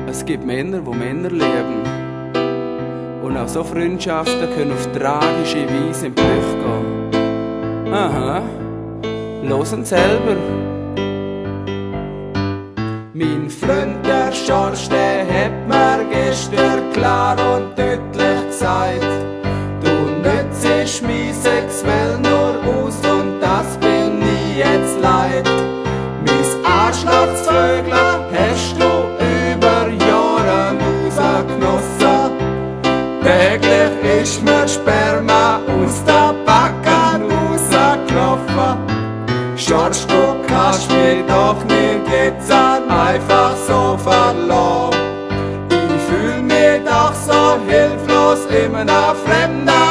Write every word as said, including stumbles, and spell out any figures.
Es gibt Männer, die Männer lieben. Und auch so Freundschaften können auf tragische Weise in Brüche gehen. Aha, hören selber. Mein Freund, der Schorsch, der hat mir gestern klar und deutlich gesagt: Du nützest mich sexuell nur aus und das bin ich jetzt leid. Mein Arschlochsvögel hast du über Jahre rausgenossen. Täglich ist mir Sperma aus der Backe rausgelaufen. Schorsch, du kannst mich doch nicht jetzt einfach so verlassen. Ich fühl mich doch so hilflos in einem fremden